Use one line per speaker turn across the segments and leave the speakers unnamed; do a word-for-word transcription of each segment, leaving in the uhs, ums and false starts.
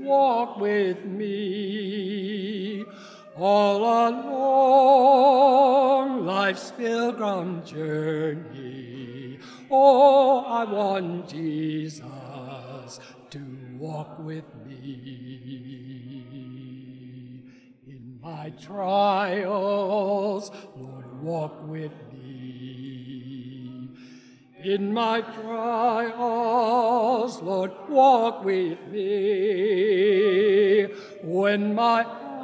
walk with me all along life's pilgrim journey. Oh, I want Jesus to walk with me. In my trials, Lord, walk with me. In my trials, Lord, walk with me. When my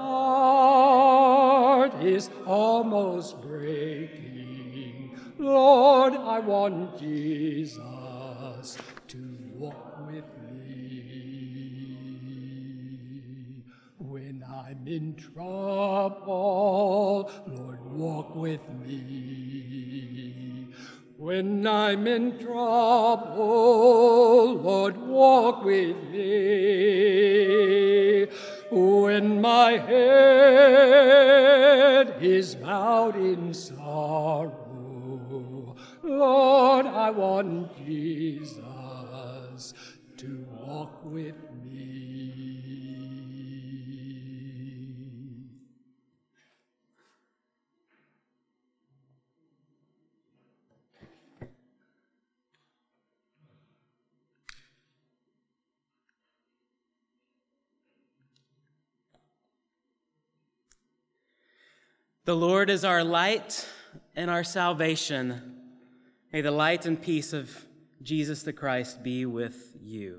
heart is almost breaking, Lord, I want Jesus to walk with me. When I'm in trouble, Lord, walk with me. When I'm in trouble, Lord, walk with me. When my head is bowed in sorrow, Lord, I want Jesus to walk with me.
The Lord is our light and our salvation. May the light and peace of Jesus the Christ be with you.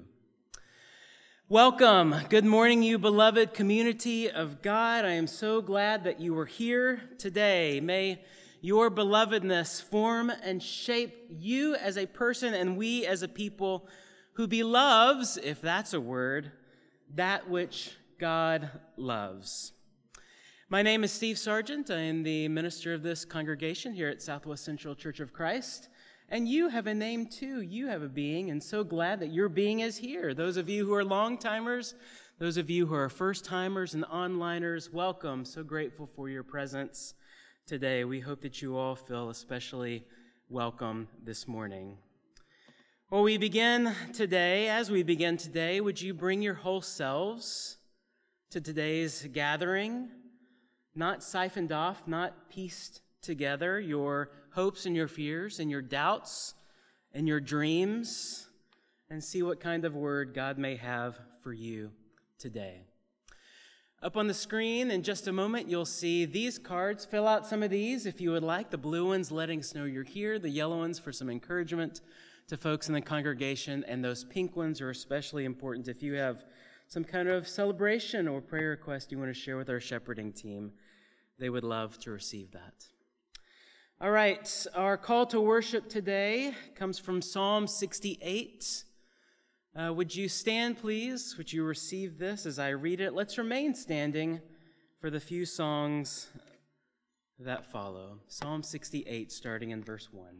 Welcome. Good morning, you beloved community of God. I am so glad that you are here today. May your belovedness form and shape you as a person and we as a people who beloves, if that's a word, that which God loves. My name is Steve Sargent. I am the minister of this congregation here at Southwest Central Church of Christ. And you have a name too. You have a being, and so glad that your being is here. Those of you who are long-timers, those of you who are first-timers and onliners, welcome. So grateful for your presence today. We hope that you all feel especially welcome this morning. Well, we begin today, as we begin today, would you bring your whole selves to today's gathering? Not siphoned off, not pieced together, your hopes and your fears and your doubts and your dreams, and see what kind of word God may have for you today. Up on the screen in just a moment, you'll see these cards. Fill out some of these if you would like. The blue ones letting us know you're here, the yellow ones for some encouragement to folks in the congregation, and those pink ones are especially important if you have some kind of celebration or prayer request you want to share with our shepherding team. They would love to receive that. All right, our call to worship today comes from Psalm sixty-eight. Uh, would you stand, please? Would you receive this as I read it? Let's remain standing for the few songs that follow. Psalm sixty-eight, starting in verse one.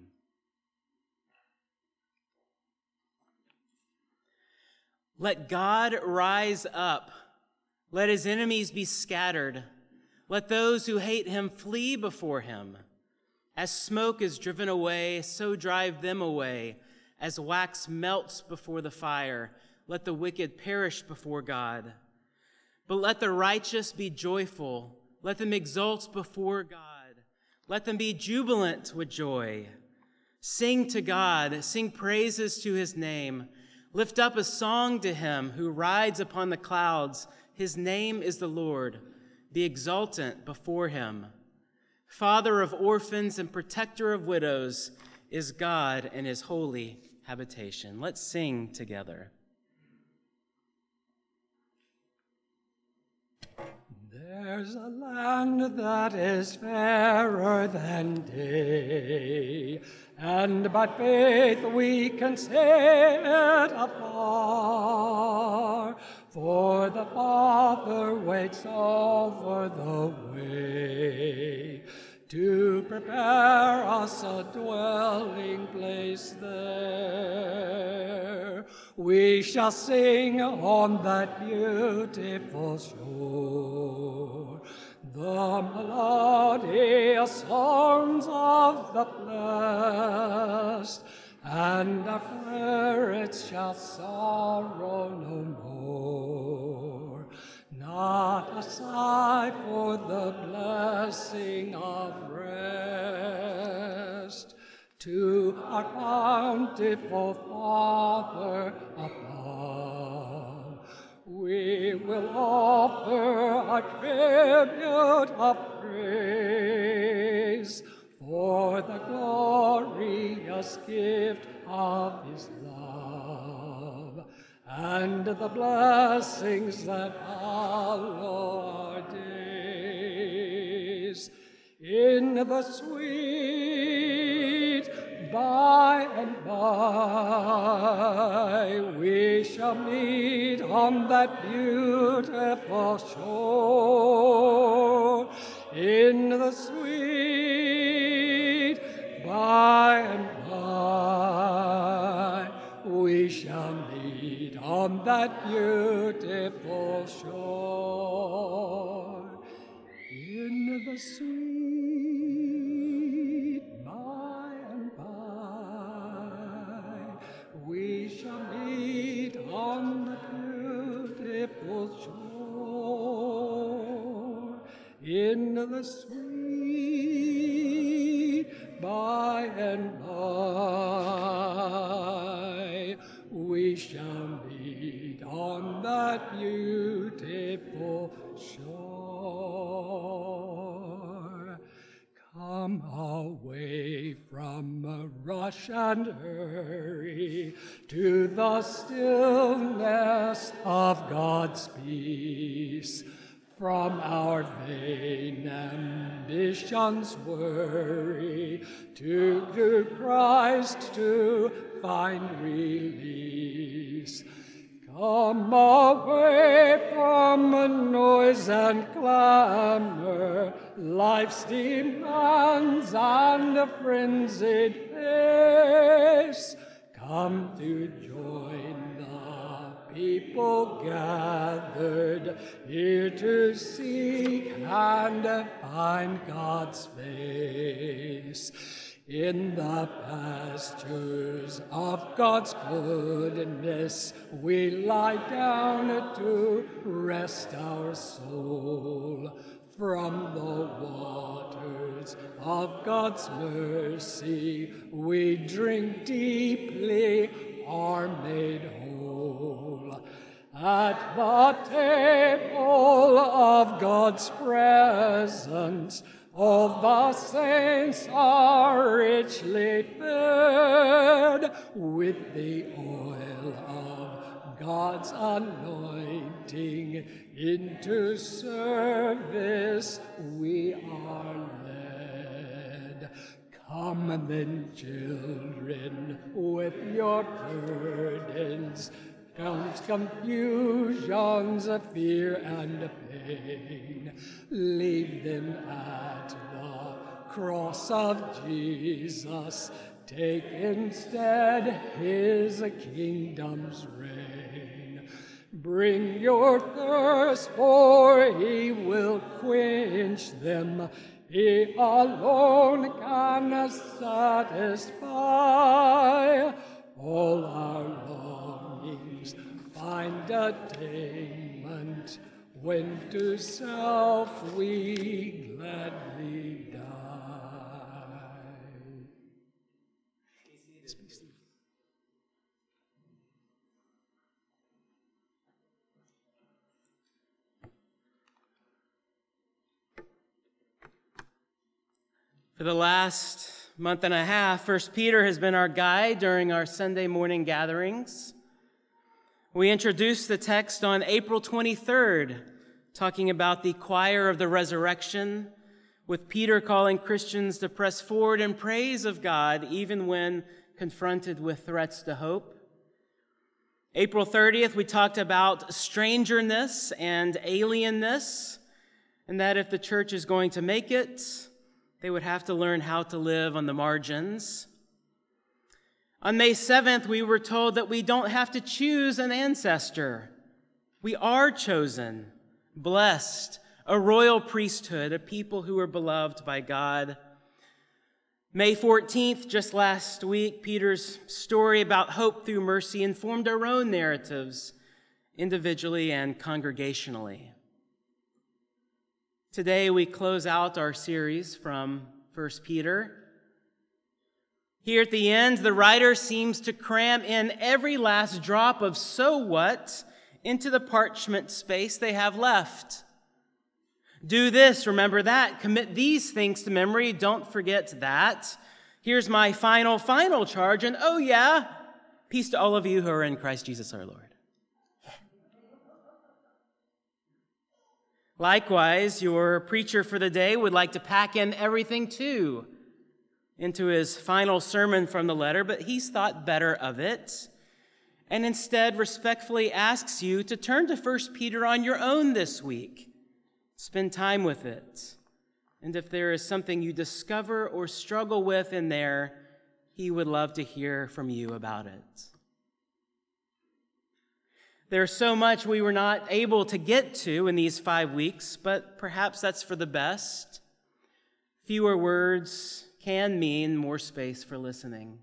Let God rise up. Let his enemies be scattered. Let those who hate him flee before him. As smoke is driven away, so drive them away. As wax melts before the fire, let the wicked perish before God. But let the righteous be joyful. Let them exult before God. Let them be jubilant with joy. Sing to God, sing praises to his name. Lift up a song to him who rides upon the clouds. His name is the Lord. Be exultant before him. Father of orphans and protector of widows is God in his holy habitation. Let's sing together.
There's a land that is fairer than day, and by faith we can say it afar. For the Father waits over the way to prepare us a dwelling place there. We shall sing on that beautiful shore the melodious songs of the blessed, and our spirits shall sorrow no more. bountiful Father above. We will offer a tribute of praise for the glorious gift of his love and the blessings that follow our days. In the sweet by and by we shall meet on that beautiful shore. In the sweet by and by we shall meet on that beautiful shore. In the sweet by and by we shall meet on the beautiful shore. In the sweet by and by we shall meet on that beautiful shore. Come away from the rush and hurry to the stillness of God's peace. From our vain ambitions worry, to, to Christ to find release. Come away from the noise and clamor, life's demands and a frenzied pace. Come to join the people gathered here to seek and find God's face. In the pastures of God's goodness we lie down to rest our soul. From the waters of God's mercy we drink deeply, are made whole. At the table of God's presence all the saints are richly fed with the oil of God's anointing. Into service we are led. Come then, children, with your burdens, counts, confusions of fear and pain. Leave them at the cross of Jesus. Take instead his kingdom's reign. Bring your thirst, for he will quench them. He alone can satisfy all our longings. Find attainment when to self we gladly die.
For the last month and a half, First Peter has been our guide during our Sunday morning gatherings. We introduced the text on April twenty-third, talking about the choir of the resurrection, with Peter calling Christians to press forward in praise of God, even when confronted with threats to hope. April thirtieth, we talked about strangerness and alienness, and that if the church is going to make it, they would have to learn how to live on the margins. On May seventh, we were told that we don't have to choose an ancestor. We are chosen, blessed, a royal priesthood, a people who are beloved by God. May fourteenth, just last week, Peter's story about hope through mercy informed our own narratives, individually and congregationally. Today, we close out our series from First Peter. Here at the end, the writer seems to cram in every last drop of so what into the parchment space they have left. Do this, remember that, commit these things to memory, don't forget that. Here's my final, final charge, and oh yeah, peace to all of you who are in Christ Jesus our Lord. Likewise, your preacher for the day would like to pack in everything too into his final sermon from the letter, but he's thought better of it and instead respectfully asks you to turn to First Peter on your own this week. Spend time with it. And if there is something you discover or struggle with in there, he would love to hear from you about it. There's so much we were not able to get to in these five weeks, but perhaps that's for the best. Fewer words can mean more space for listening.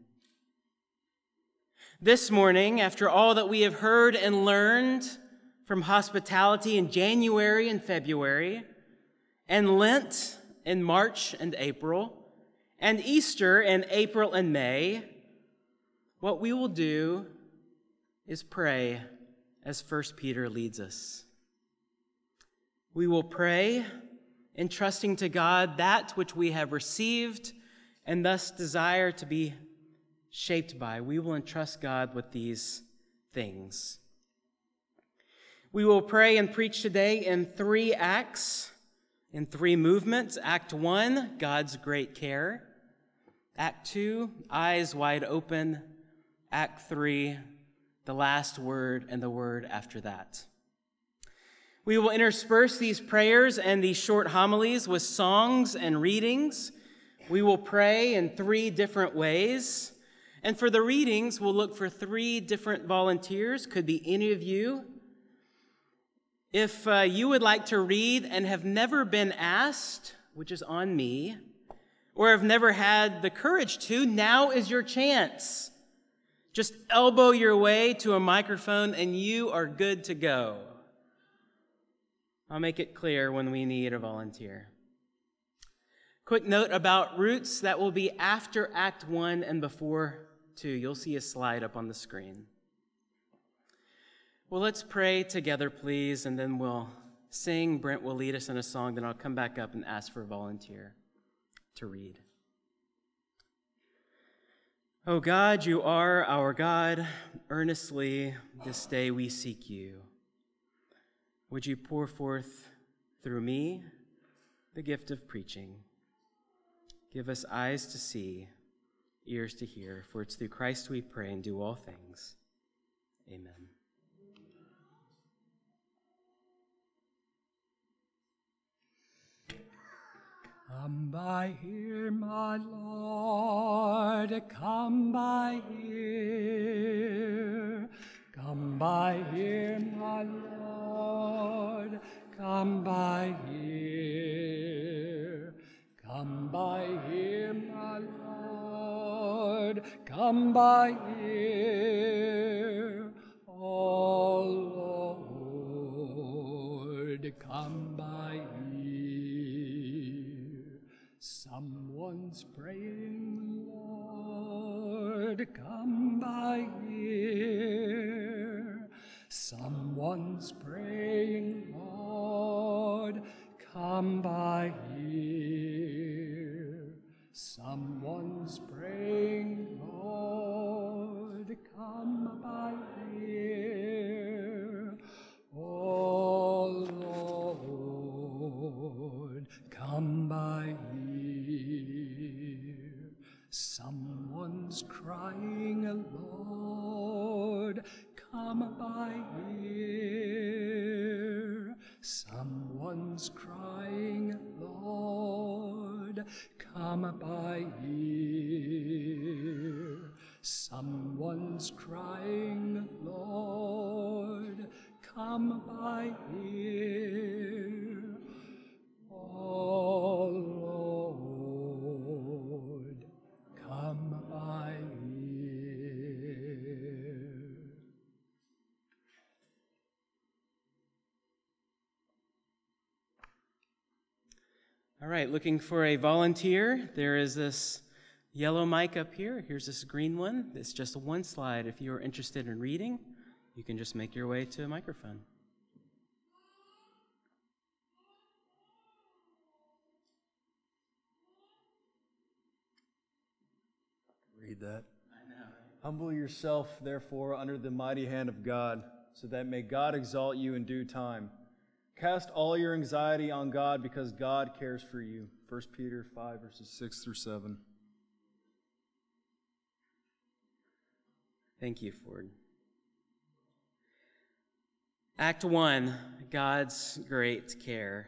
This morning, after all that we have heard and learned from hospitality in January and February, and Lent in March and April, and Easter in April and May, what we will do is pray as First Peter leads us. We will pray, entrusting to God that which we have received and thus desire to be shaped by. We will entrust God with these things. We will pray and preach today in three acts, in three movements. Act one, God's great care. Act two, eyes wide open. Act three, the last word and the word after that. We will intersperse these prayers and these short homilies with songs and readings. We will pray in three different ways. And for the readings, we'll look for three different volunteers. Could be any of you. If uh, you would like to read and have never been asked, which is on me, or have never had the courage to, now is your chance. Just elbow your way to a microphone and you are good to go. I'll make it clear when we need a volunteer. Quick note about Roots, that will be after Act one and before two. You'll see a slide up on the screen. Well, let's pray together, please, and then we'll sing. Brent will lead us in a song, then I'll come back up and ask for a volunteer to read. Oh God, you are our God. Earnestly this day we seek you. Would you pour forth through me the gift of preaching? Give us eyes to see, ears to hear, for it's through Christ we pray and do all things. Amen.
Come by here, my Lord, come by here. Come by here, my Lord, come by here. Come by here, my Lord, come by here. Oh, Lord, come by here. Someone's praying, Lord, come by here. Someone's praying, Lord, come by here. Someone's praying, Lord, come by here. Oh, Lord, come by here. Someone's crying, Lord, come by here. Someone's crying, Lord, come by here. Someone's crying, Lord, come by here. Oh, Lord, come by here.
All right, looking for a volunteer. There is this yellow mic up here. Here's this green one. It's just one slide. If you're interested in reading, you can just make your way to a microphone.
Read that. I know. Humble yourself, therefore, under the mighty hand of God, so that may God exalt you in due time. Cast all your anxiety on God, because God cares for you. First Peter five, verses six through seven.
Thank you, Ford. Act one, God's great care.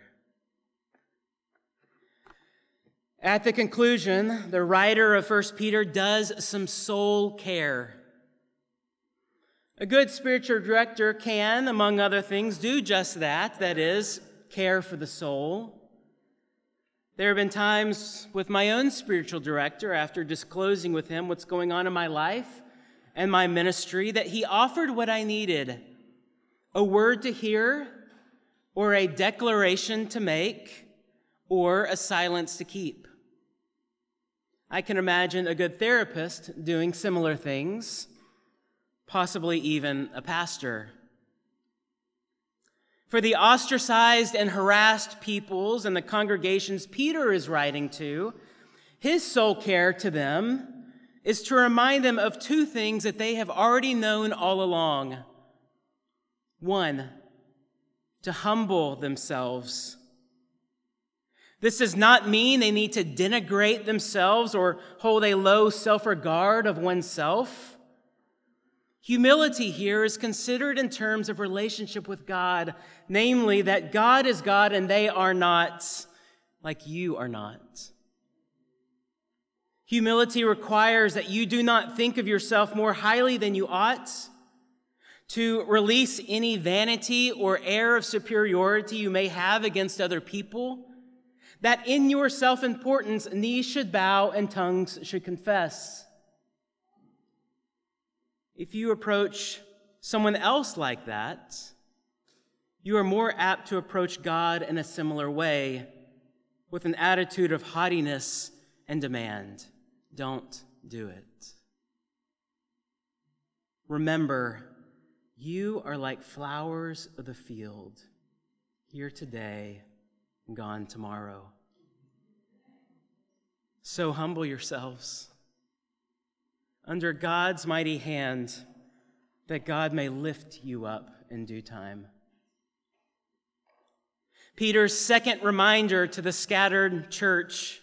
At the conclusion, the writer of First Peter does some soul care. A good spiritual director can, among other things, do just that, that is, care for the soul. There have been times with my own spiritual director, after disclosing with him what's going on in my life and my ministry, that he offered what I needed: a word to hear, or a declaration to make, or a silence to keep. I can imagine a good therapist doing similar things, possibly even a pastor. For the ostracized and harassed peoples and the congregations Peter is writing to, his soul care to them is to remind them of two things that they have already known all along. One, to humble themselves. This does not mean they need to denigrate themselves or hold a low self-regard of oneself. Humility here is considered in terms of relationship with God, namely that God is God and they are not, like you are not. Humility requires that you do not think of yourself more highly than you ought, to release any vanity or air of superiority you may have against other people, that in your self-importance, knees should bow and tongues should confess. If you approach someone else like that, you are more apt to approach God in a similar way, with an attitude of haughtiness and demand. Don't do it. Remember, you are like flowers of the field, here today, gone tomorrow. So humble yourselves under God's mighty hand, that God may lift you up in due time. Peter's second reminder to the scattered church: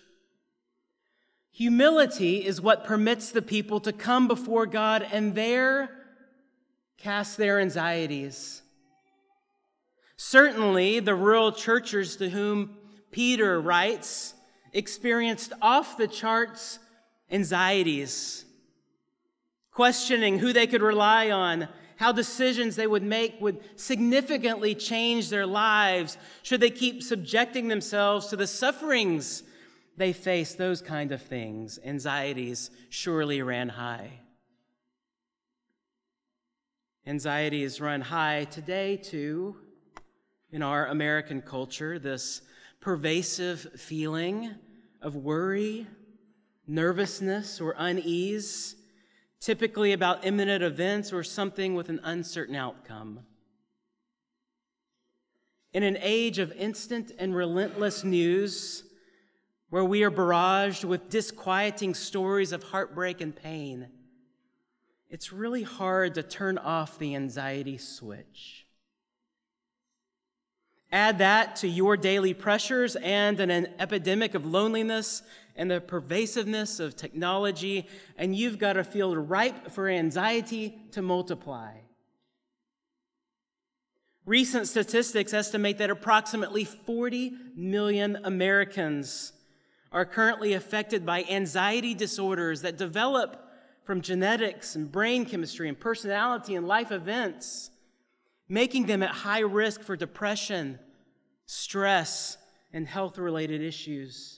humility is what permits the people to come before God and there cast their anxieties. Certainly, the rural churchers to whom Peter writes experienced off-the-charts anxieties, questioning who they could rely on, how decisions they would make would significantly change their lives. Should they keep subjecting themselves to the sufferings they face? Those kind of things. Anxieties surely ran high. Anxieties run high today, too, in our American culture, this pervasive feeling of worry, nervousness, or unease, typically about imminent events or something with an uncertain outcome. In an age of instant and relentless news, where we are barraged with disquieting stories of heartbreak and pain, it's really hard to turn off the anxiety switch. Add that to your daily pressures and an epidemic of loneliness and the pervasiveness of technology, and you've got a field ripe for anxiety to multiply. Recent statistics estimate that approximately forty million Americans are currently affected by anxiety disorders that develop from genetics and brain chemistry and personality and life events, making them at high risk for depression, stress, and health-related issues.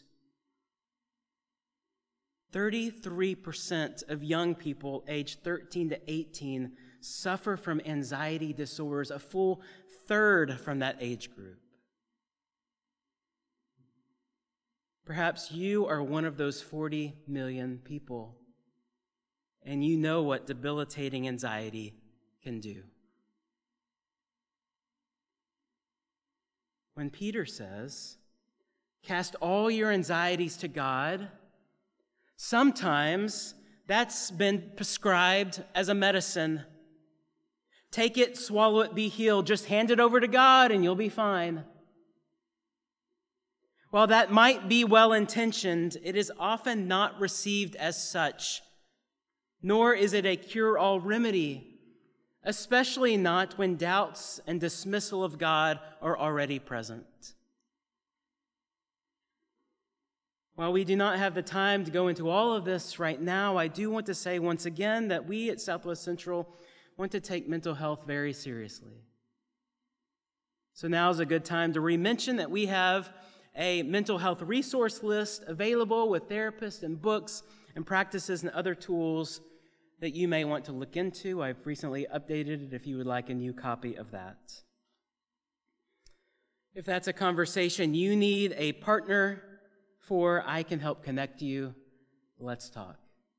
thirty-three percent of young people aged thirteen to eighteen suffer from anxiety disorders, a full third from that age group. Perhaps you are one of those forty million people, and you know what debilitating anxiety can do. When Peter says, cast all your anxieties to God, sometimes that's been prescribed as a medicine. Take it, swallow it, be healed. Just hand it over to God and you'll be fine. While that might be well-intentioned, it is often not received as such, nor is it a cure-all remedy, especially not when doubts and dismissal of God are already present. While we do not have the time to go into all of this right now, I do want to say once again that we at Southwest Central want to take mental health very seriously. So now is a good time to re-mention that we have a mental health resource list available with therapists and books and practices and other tools that you may want to look into. I've recently updated it if you would like a new copy of that. If that's a conversation you need a partner for, I can help connect you. Let's talk.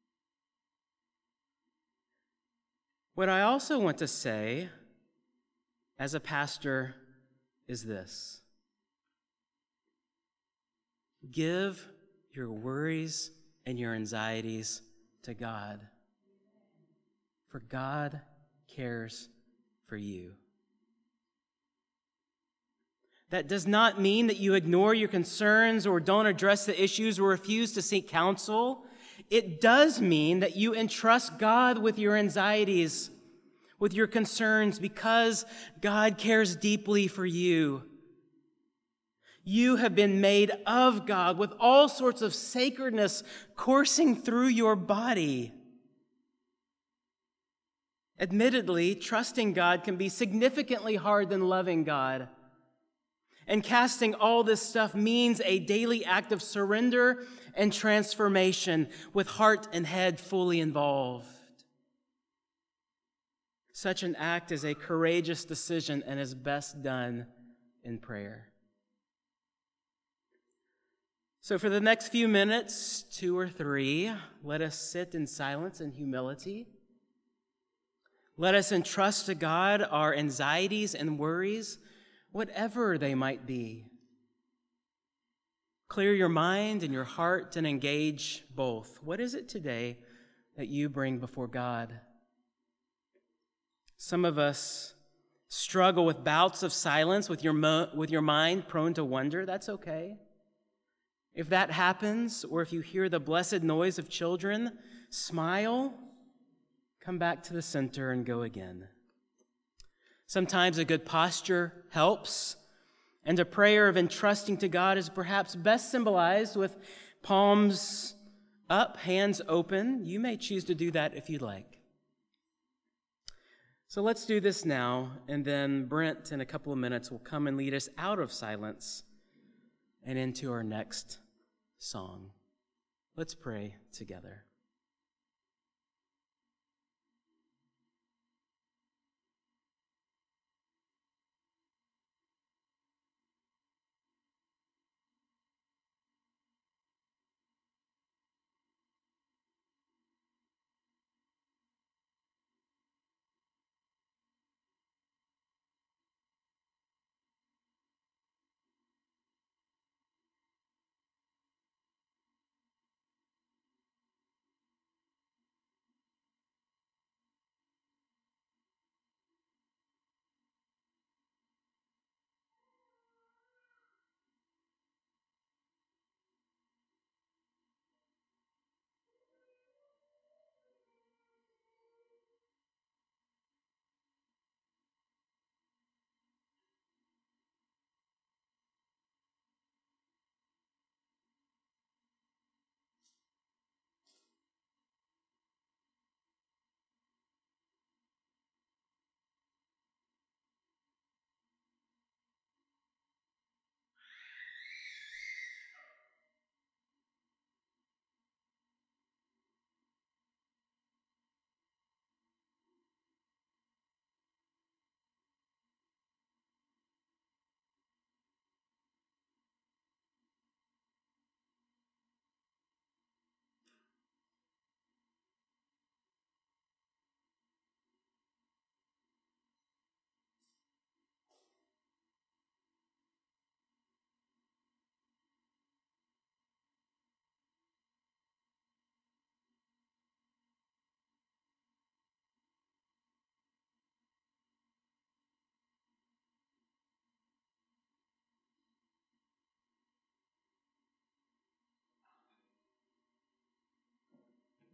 What I also want to say as a pastor is this. Give your worries and your anxieties to God, for God cares for you. That does not mean that you ignore your concerns or don't address the issues or refuse to seek counsel. It does mean that you entrust God with your anxieties, with your concerns, because God cares deeply for you. You have been made of God with all sorts of sacredness coursing through your body. Admittedly, trusting God can be significantly harder than loving God. And casting all this stuff means a daily act of surrender and transformation with heart and head fully involved. Such an act is a courageous decision and is best done in prayer. So for the next few minutes, two or three, let us sit in silence and humility. Let us entrust to God our anxieties and worries, whatever they might be. Clear your mind and your heart and engage both. What is it today that you bring before God? Some of us struggle with bouts of silence with your, mo- with your mind prone to wonder. That's okay. If that happens, or if you hear the blessed noise of children, smile, come back to the center and go again. Sometimes a good posture helps, and a prayer of entrusting to God is perhaps best symbolized with palms up, hands open. You may choose to do that if you'd like. So let's do this now, and then Brent, in a couple of minutes, will come and lead us out of silence and into our next song. Let's pray together.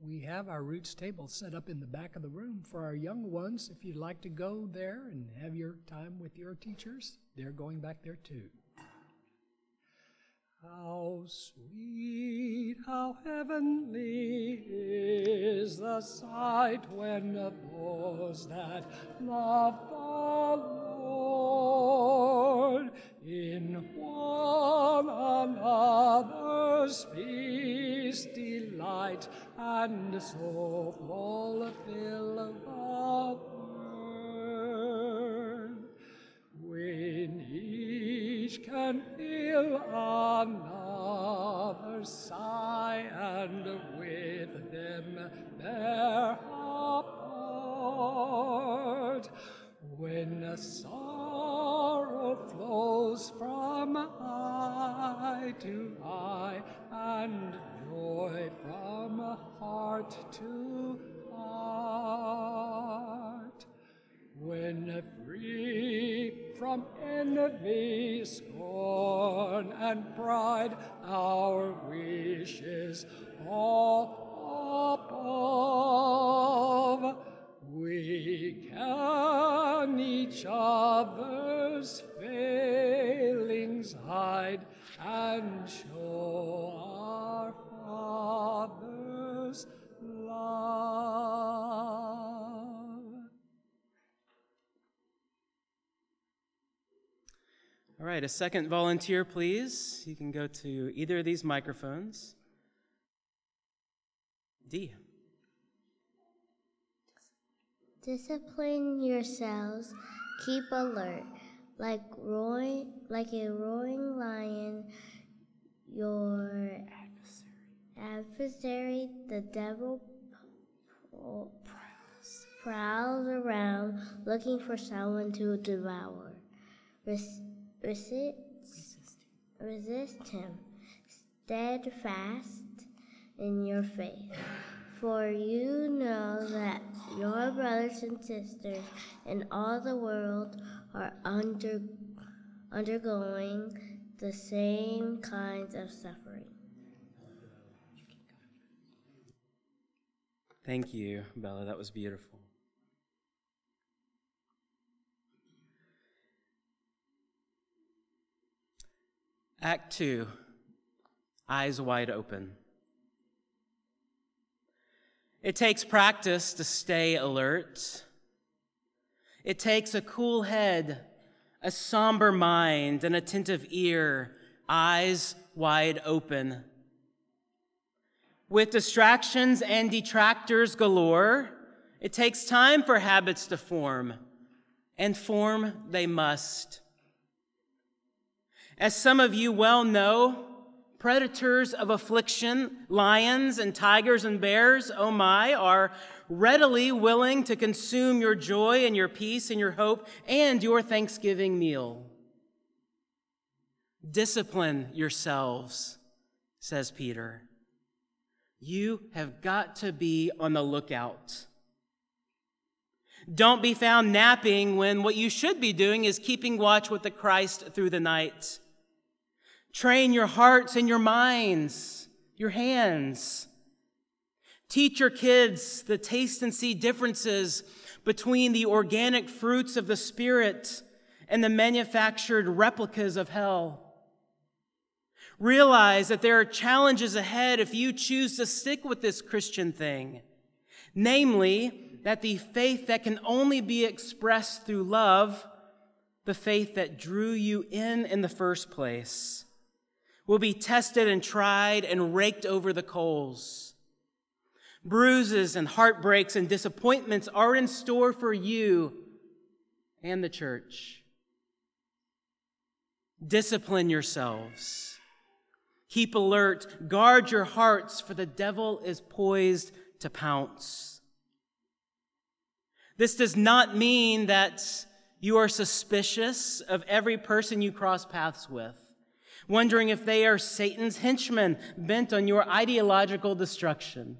we have our Roots table set up in the back of the room for our young ones. If you'd like to go there and have your time with your teachers, they're going back there too. How sweet, how heavenly is the sight when those that love the Lord in one another's peace delight, and so fulfill the word. When each can feel another's sigh, and with them bear apart, when a sorrow flows from eye to eye, and joy from heart to heart, when free from envy, scorn, and pride, our wishes all above, we can each other's failings hide and show our Father's love.
All right, a second volunteer, please. You can go to either of these microphones. D.
Discipline yourselves, keep alert, like roaring, like a roaring lion. Your adversary, the devil, prowls around looking for someone to devour. Res- resist, resist him, steadfast in your faith. For you know that your brothers and sisters in all the world are under, undergoing the same kinds of suffering.
Thank you, Bella. That was beautiful. Act two, eyes wide open. It takes practice to stay alert. It takes a cool head, a somber mind, an attentive ear, eyes wide open. With distractions and detractors galore, it takes time for habits to form, and form they must. As some of you well know, predators of affliction, lions and tigers and bears, oh my, are readily willing to consume your joy and your peace and your hope and your Thanksgiving meal. Discipline yourselves, says Peter. You have got to be on the lookout. Don't be found napping when what you should be doing is keeping watch with the Christ through the night. Train your hearts and your minds, your hands. Teach your kids the taste and see differences between the organic fruits of the Spirit and the manufactured replicas of hell. Realize that there are challenges ahead if you choose to stick with this Christian thing. Namely, that the faith that can only be expressed through love, the faith that drew you in in the first place, will be tested and tried and raked over the coals. Bruises and heartbreaks and disappointments are in store for you and the church. Discipline yourselves. Keep alert. Guard your hearts, for the devil is poised to pounce. This does not mean that you are suspicious of every person you cross paths with, wondering if they are Satan's henchmen bent on your ideological destruction.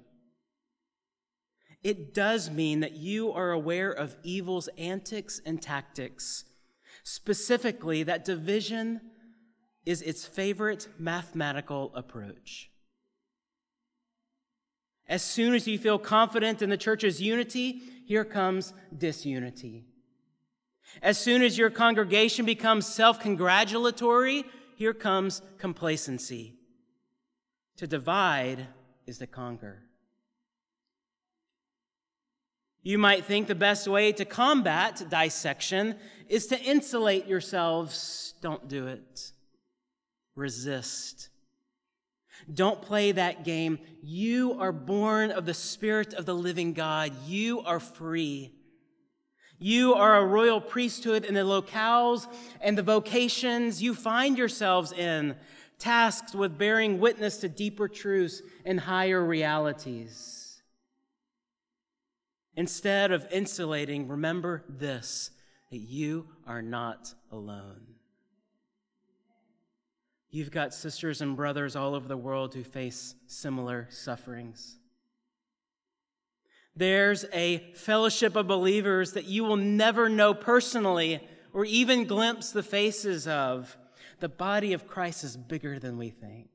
It does mean that you are aware of evil's antics and tactics, specifically that division is its favorite mathematical approach. As soon as you feel confident in the church's unity, here comes disunity. As soon as your congregation becomes self-congratulatory, here comes complacency. To divide is to conquer. You might think the best way to combat dissection is to insulate yourselves. Don't do it. Resist. Don't play that game. You are born of the Spirit of the living God. You are free. You are a royal priesthood in the locales and the vocations you find yourselves in, tasked with bearing witness to deeper truths and higher realities. Instead of insulating, remember this, that you are not alone. You've got sisters and brothers all over the world who face similar sufferings. There's a fellowship of believers that you will never know personally or even glimpse the faces of. The body of Christ is bigger than we think.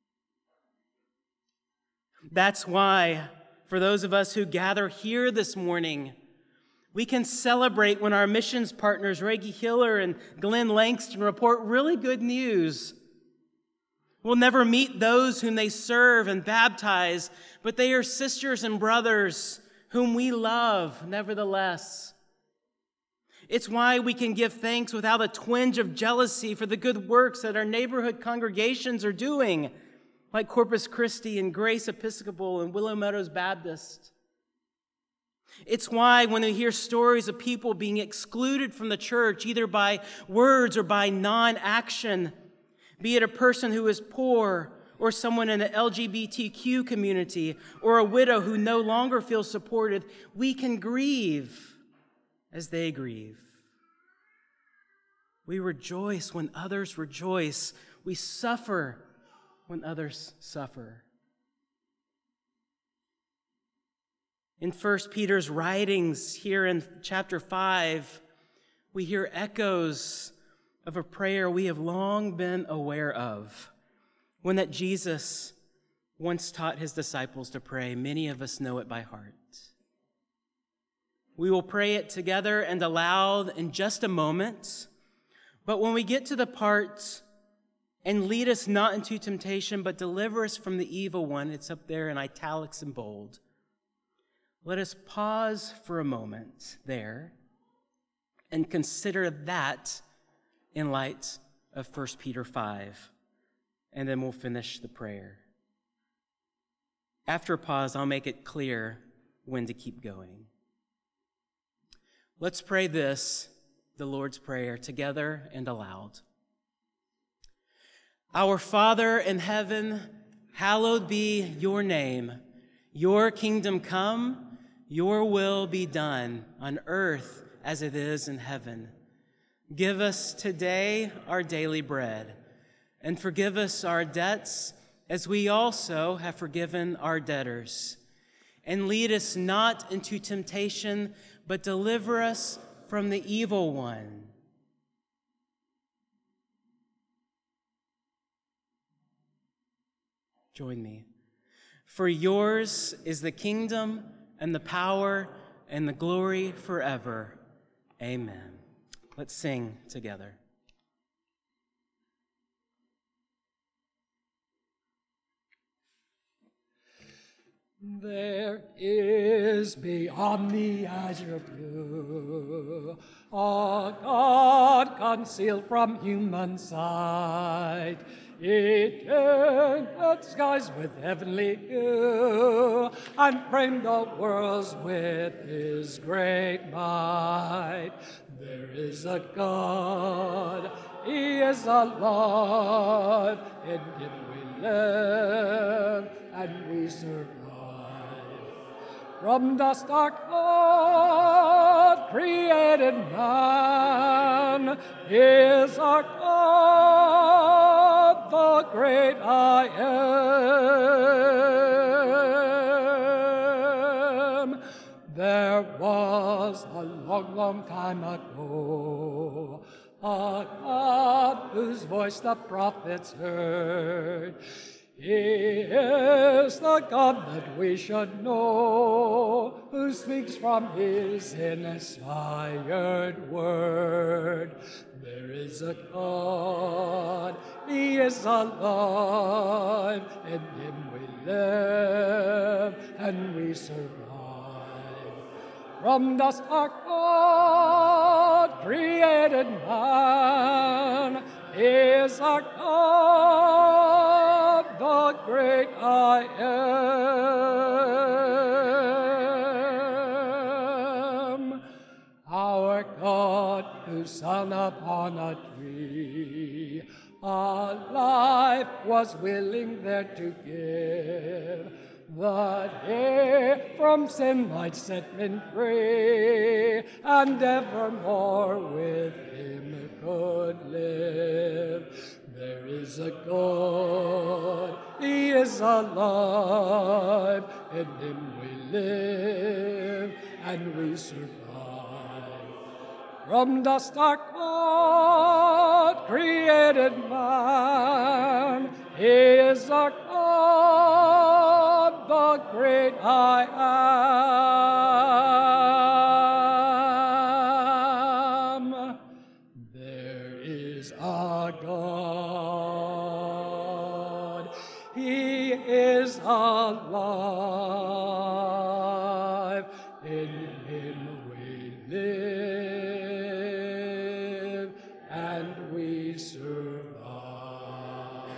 That's why, for those of us who gather here this morning, we can celebrate when our missions partners, Reggie Hiller and Glenn Langston, report really good news. We'll never meet those whom they serve and baptize, but they are sisters and brothers whom we love, nevertheless. It's why we can give thanks without a twinge of jealousy for the good works that our neighborhood congregations are doing, like Corpus Christi and Grace Episcopal and Willow Meadows Baptist. It's why when we hear stories of people being excluded from the church, either by words or by non-action, be it a person who is poor, or someone in the L G B T Q community, or a widow who no longer feels supported, we can grieve as they grieve. We rejoice when others rejoice. We suffer when others suffer. In First Peter's writings here in chapter five, we hear echoes of a prayer we have long been aware of. One that Jesus once taught his disciples to pray. Many of us know it by heart. We will pray it together and aloud in just a moment. But when we get to the part, and lead us not into temptation, but deliver us from the evil one, it's up there in italics and bold. Let us pause for a moment there and consider that in light of First Peter five. And then we'll finish the prayer. After a pause, I'll make it clear when to keep going. Let's pray this, the Lord's Prayer, together and aloud. Our Father in heaven, hallowed be your name. Your kingdom come, your will be done on earth as it is in heaven. Give us today our daily bread. And forgive us our debts, as we also have forgiven our debtors. And lead us not into temptation, but deliver us from the evil one. Join me. For yours is the kingdom and the power and the glory forever. Amen. Let's sing together.
There is beyond the azure blue a God concealed from human sight, eternal skies with heavenly hue, and framed the worlds with his great might. There is a God, he is alive, in him we live and we survive. From dust our God created man, is our God, the great I am. There was a long, long time ago a God whose voice the prophets heard. He is the God that we should know, who speaks from his inspired word. There is a God, he is alive, in him we live and we survive. From dust our God created man, he is our God, the great I am. Our God who hung upon a tree, a life was willing there to give, that he from sin might set men free, and evermore with him could live. There is a God, he is alive, in him we live and we survive. From dust our God created man, he is our God, the great I am. There is a God, he is alive, in him we live and we survive.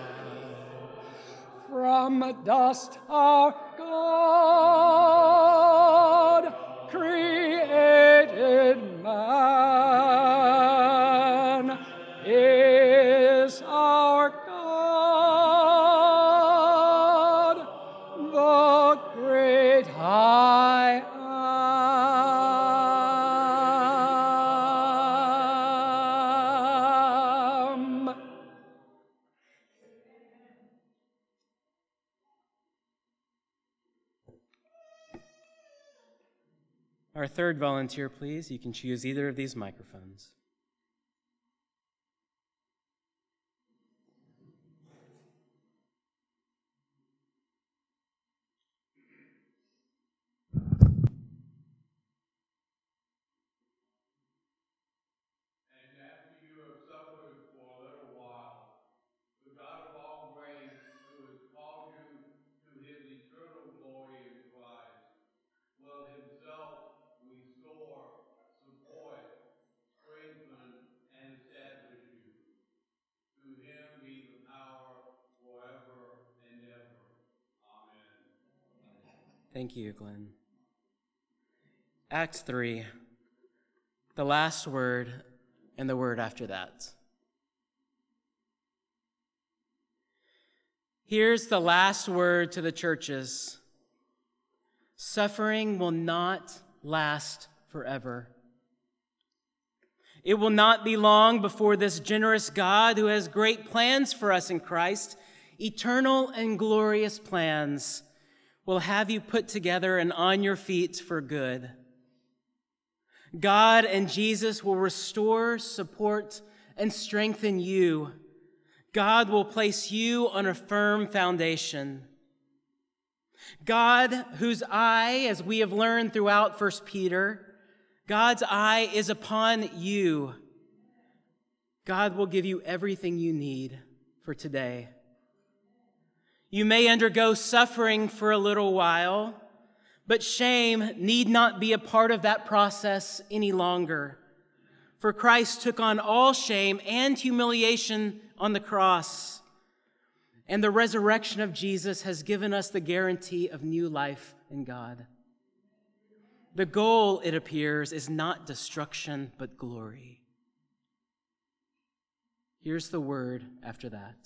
From dust our God created man, is our God, the great I am.
Our third volunteer, please. You can choose either of these microphones. Thank you, Glenn. Act three, the last word and the word after that. Here's the last word to the churches. Suffering will not last forever. It will not be long before this generous God, who has great plans for us in Christ, eternal and glorious plans, will have you put together and on your feet for good. God and Jesus will restore, support, and strengthen you. God will place you on a firm foundation. God, whose eye, as we have learned throughout First Peter, God's eye is upon you. God will give you everything you need for today. You may undergo suffering for a little while, but shame need not be a part of that process any longer. For Christ took on all shame and humiliation on the cross, and the resurrection of Jesus has given us the guarantee of new life in God. The goal, it appears, is not destruction, but glory. Here's the word after that.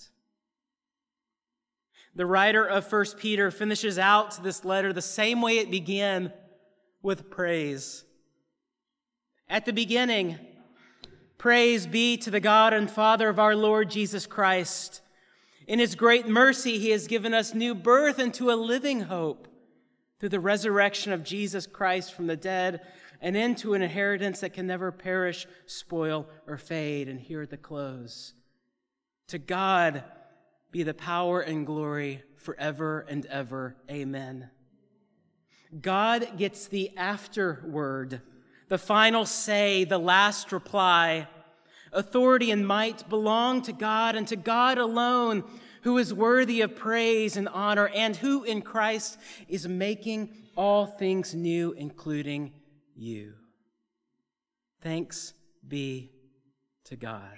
The writer of First Peter finishes out this letter the same way it began, with praise. At the beginning, praise be to the God and Father of our Lord Jesus Christ. In his great mercy, he has given us new birth into a living hope through the resurrection of Jesus Christ from the dead and into an inheritance that can never perish, spoil, or fade. And here at the close, to God, be the power and glory forever and ever. Amen. God gets the afterword, the final say, the last reply. Authority and might belong to God and to God alone, who is worthy of praise and honor, and who in Christ is making all things new, including you. Thanks be to God.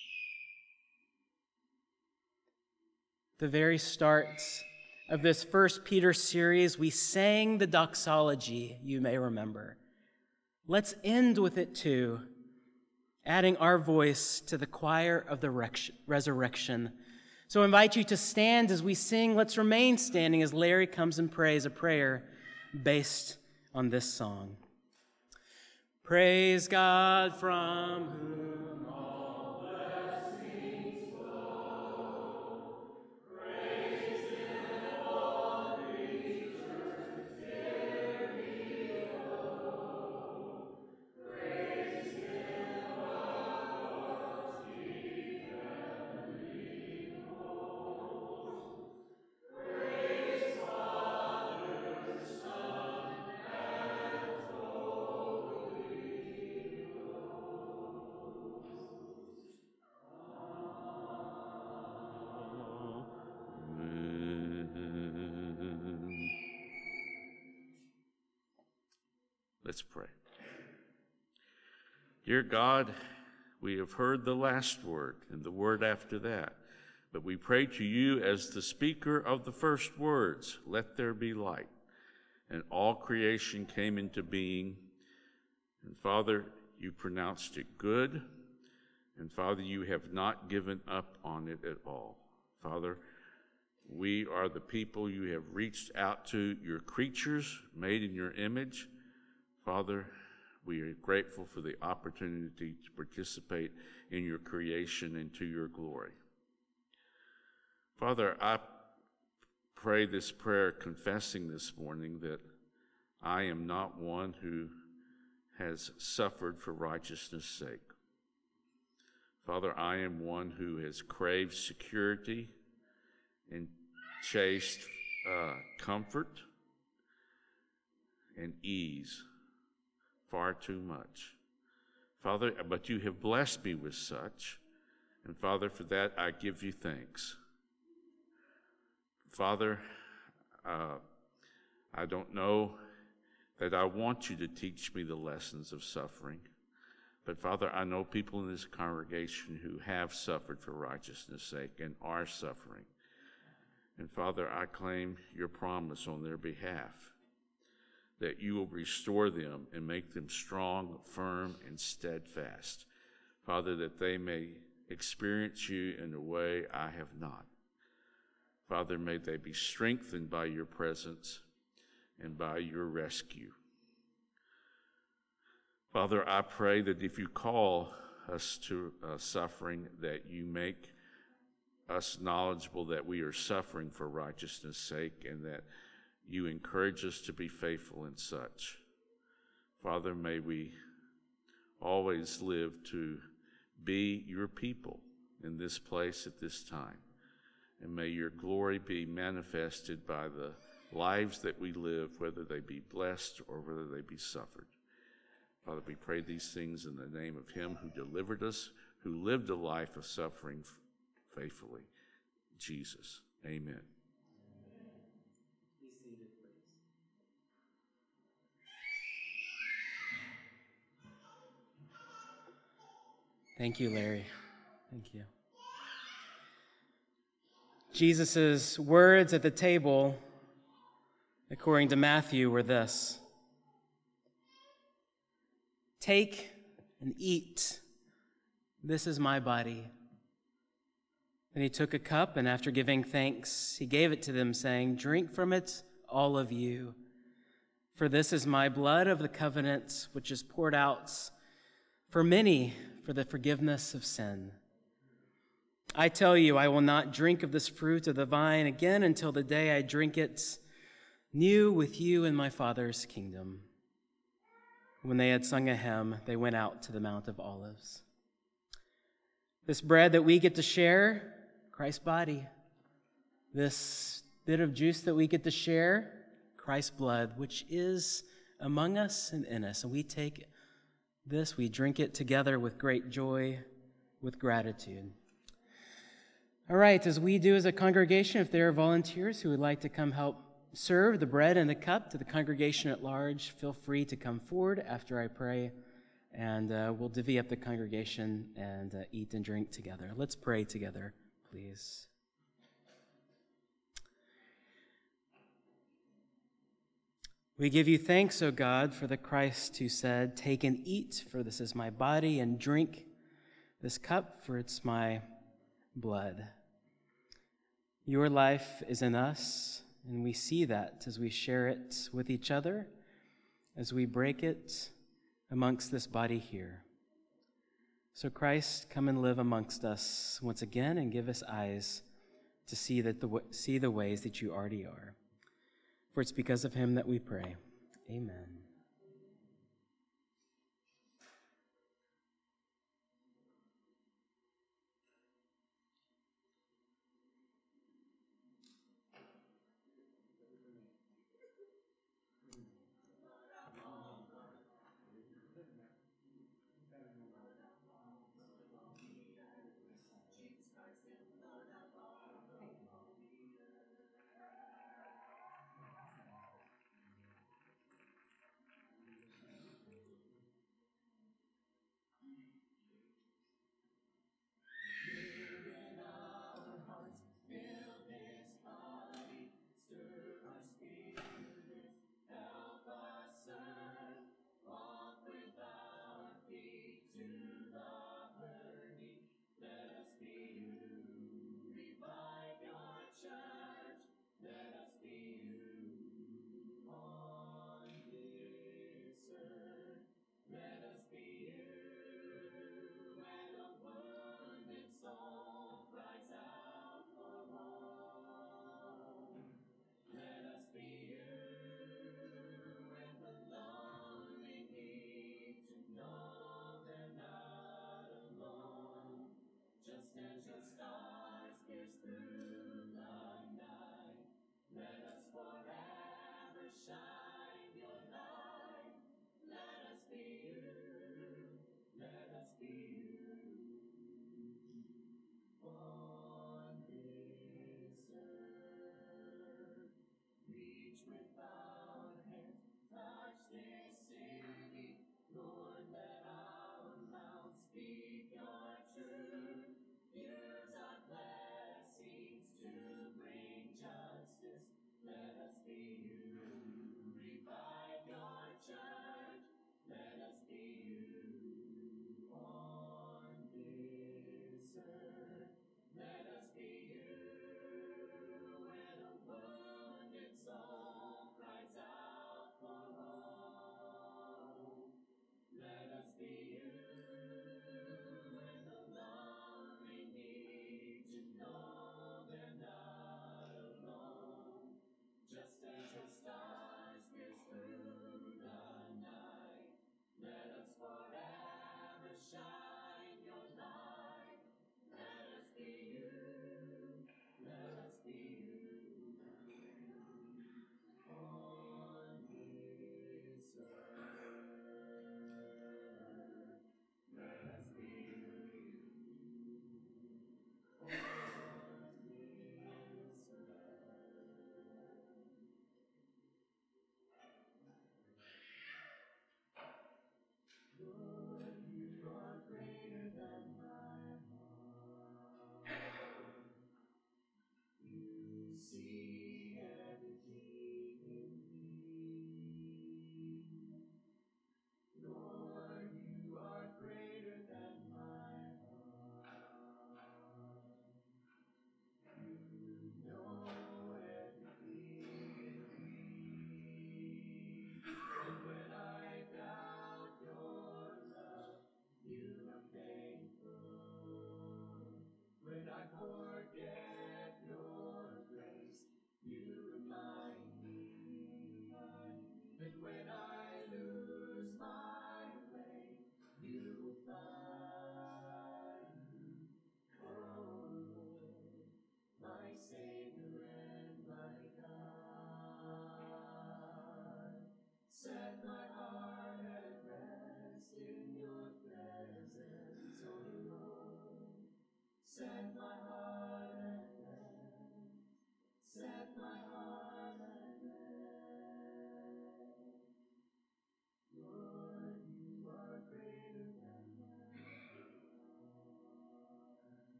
The very start of this First Peter series, we sang the doxology, you may remember. Let's end with it too, adding our voice to the choir of the resurrection. So I invite you to stand as we sing. Let's remain standing as Larry comes and prays a prayer based on this song. Praise God from whom all blessings flow. Praise Him, all creatures dare below. Praise Him above deep heavenly hosts. Praise Father, Son, and Holy Ghost. Amen.
Let's pray. Dear God, we have heard the last word and the word after that, but we pray to you as the speaker of the first words, let there be light. And all creation came into being. And Father, you pronounced it good. And Father, you have not given up on it at all. Father, we are the people you have reached out to, your creatures made in your image. Father, we are grateful for the opportunity to participate in your creation and to your glory. Father, I pray this prayer confessing this morning that I am not one who has suffered for righteousness' sake. Father, I am one who has craved security and chased uh, comfort and ease far too much. Father, but you have blessed me with such, and Father, for that I give you thanks. Father, uh, I don't know that I want you to teach me the lessons of suffering, but Father, I know people in this congregation who have suffered for righteousness' sake and are suffering. And Father, I claim your promise on their behalf, that you will restore them and make them strong, firm, and steadfast. Father, that they may experience you in a way I have not. Father, may they be strengthened by your presence and by your rescue. Father, I pray that if you call us to uh, suffering, that you make us knowledgeable that we are suffering for righteousness' sake, and that you encourage us to be faithful in such. Father, may we always live to be your people in this place at this time. And may your glory be manifested by the lives that we live, whether they be blessed or whether they be suffered. Father, we pray these things in the name of him who delivered us, who lived a life of suffering faithfully, Jesus. Amen.
Be seated, please. Thank you, Larry. Thank you. Jesus' words at the table, according to Matthew, were this: "Take and eat. This is my body." Then he took a cup, and after giving thanks, he gave it to them, saying, "Drink from it, all of you. For this is my blood of the covenant, which is poured out for many for the forgiveness of sin. I tell you, I will not drink of this fruit of the vine again until the day I drink it new with you in my Father's kingdom." When they had sung a hymn, they went out to the Mount of Olives. This bread that we get to share, Christ's body, this bit of juice that we get to share, Christ's blood, which is among us and in us. And we take this, we drink it together with great joy, with gratitude. All right, as we do as a congregation, if there are volunteers who would like to come help serve the bread and the cup to the congregation at large, feel free to come forward after I pray, and uh, we'll divvy up the congregation and uh, eat and drink together. Let's pray together, please. We give you thanks, O God, for the Christ who said, "Take and eat, for this is my body, and drink this cup, for it's my blood." Your life is in us, and we see that as we share it with each other, as we break it amongst this body here. So Christ, come and live amongst us once again and give us eyes to see that the see the ways that you already are. For it's because of him that we pray. Amen.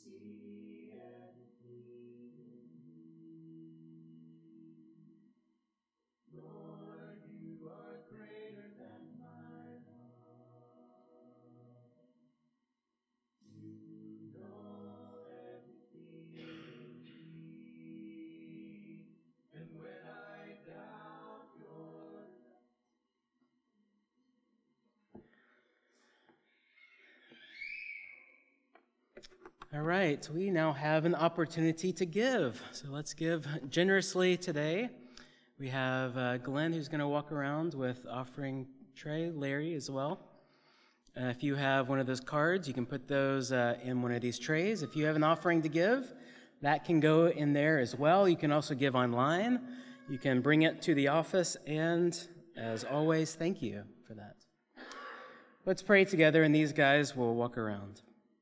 All right, we now have an opportunity to give. So let's give generously today. We have uh, Glenn, who's going to walk around with offering tray, Larry as well. Uh, if you have one of those cards, you can put those uh, in one of these trays. If you have an offering to give, that can go in there as well. You can also give online. You can bring it to the office, and as always, thank you for that. Let's pray together, and these guys will walk around.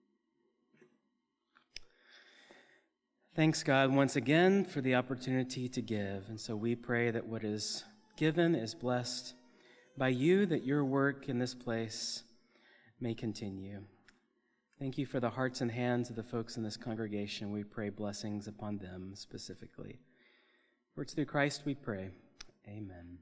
Thanks, God, once again for the opportunity to give. And so we pray that what is given is blessed by you, that your work in this place may continue. Thank you for the hearts and hands of the folks in this congregation. We pray blessings upon them specifically. For it's through Christ we pray. Amen.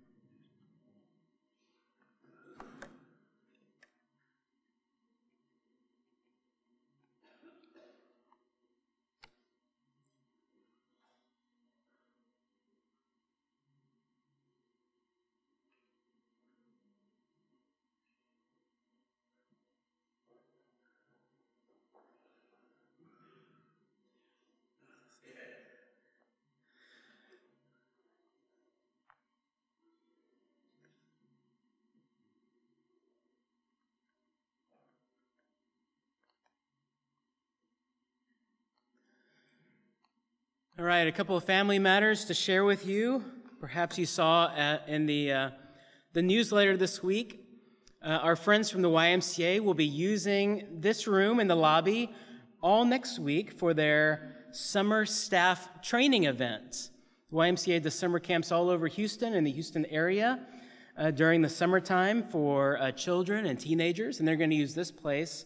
All right, a couple of family matters to share with you. Perhaps you saw at, in the, uh, the newsletter this week, uh, our friends from the Y M C A will be using this room in the lobby all next week for their summer staff training event. The Y M C A does summer camps all over Houston and the Houston area uh, during the summertime for uh, children and teenagers, and they're going to use this place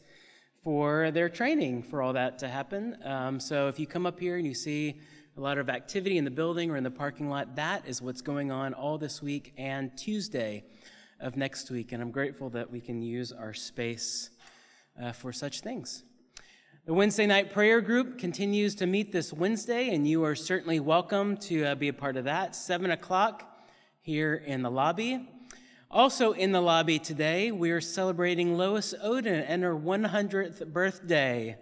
for their training for all that to happen. Um, so if you come up here and you see a lot of activity in the building or in the parking lot, that is what's going on all this week and Tuesday of next week. And I'm grateful that we can use our space uh, for such things. The Wednesday night prayer group continues to meet this Wednesday, and you are certainly welcome to uh, be a part of that. seven o'clock here in the lobby. Also in the lobby today, we are celebrating Lois Oden and her one hundredth birthday.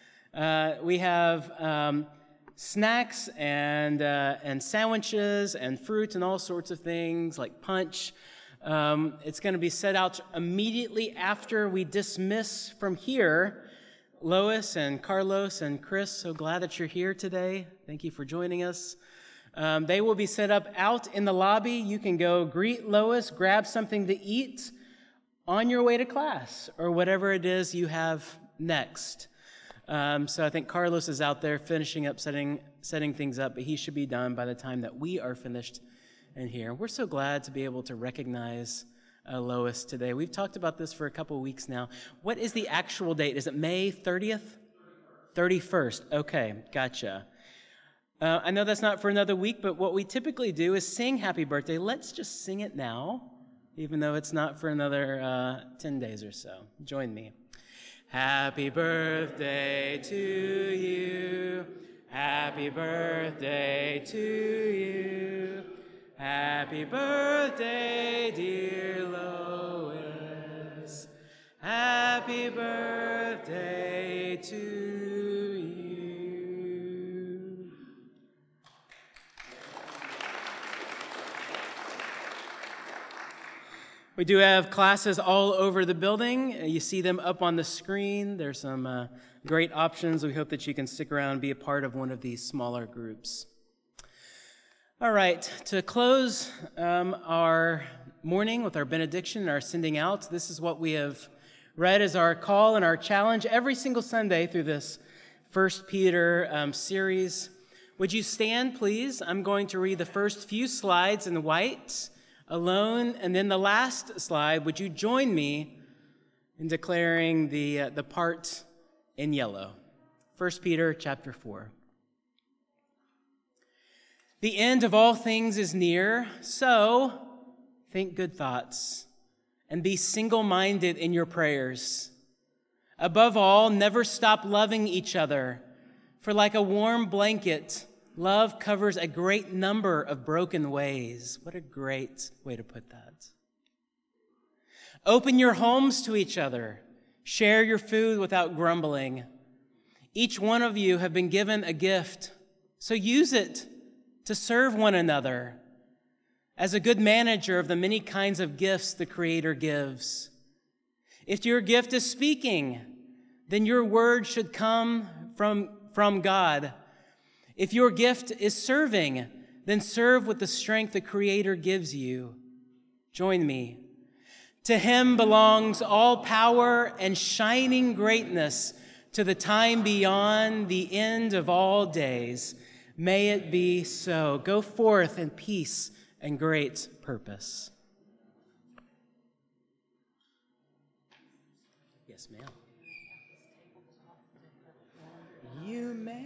Uh, we have um, snacks and uh, and sandwiches and fruit and all sorts of things like punch. Um, it's going to be set out immediately after we dismiss from here. Lois and Carlos and Chris, so glad that you're here today. Thank you for joining us. Um, they will be set up out in the lobby. You can go greet Lois, grab something to eat on your way to class or whatever it is you have next. Um, so I think Carlos is out there finishing up setting setting things up, but he should be done by the time that we are finished in here. We're so glad to be able to recognize uh, Lois today. We've talked about this for a couple weeks now. What is the actual date? Is it May thirtieth? thirty-first. Okay, gotcha. Uh, I know that's not for another week, but what we typically do is sing happy birthday. Let's just sing it now, even though it's not for another uh, ten days or so. Join me. Happy birthday to you. Happy birthday to you. Happy birthday, dear Lois. Happy birthday to you. We do have classes all over the building. You see them up on the screen. There's some uh, great options. We hope that you can stick around and be a part of one of these smaller groups. All right, to close um, our morning with our benediction and our sending out, this is what we have read as our call and our challenge every single Sunday through this First Peter um, series. Would you stand, please? I'm going to read the first few slides in white alone, and then the last slide. Would you join me in declaring the uh, the part in yellow? First Peter chapter four. The end of all things is near, so think good thoughts and be single-minded in your prayers. Above all, never stop loving each other, for like a warm blanket, love covers a great number of broken ways. What a great way to put that. Open your homes to each other. Share your food without grumbling. Each one of you have been given a gift, so use it to serve one another as a good manager of the many kinds of gifts the Creator gives. If your gift is speaking, then your word should come from, from God. If your gift is serving, then serve with the strength the Creator gives you. Join me. To him belongs all power and shining greatness to the time beyond the end of all days. May it be so. Go forth in peace and great purpose. Yes, ma'am. You may.